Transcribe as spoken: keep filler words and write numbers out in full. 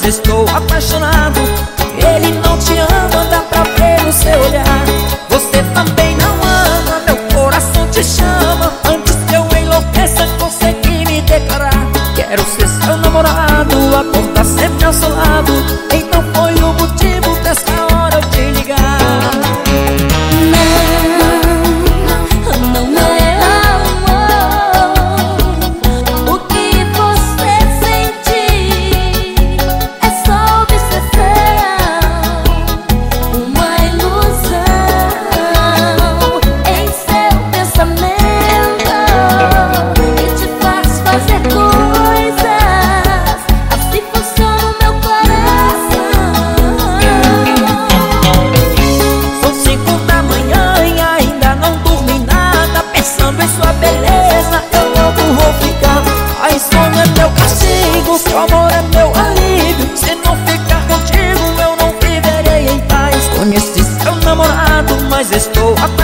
estou apaixonado. Ele não te ama, dá pra ver no seu olhar. Você também não ama, meu coração te chama. Antes que eu enlouqueça, consegui me declarar. Quero ser seu namorado, acordar sempre ao seu lado. Então foi o motivo dessa hora eu te ligar. Seu amor é meu alívio. Se não ficar contigo, eu não viverei em paz. Conheci seu namorado, mas estou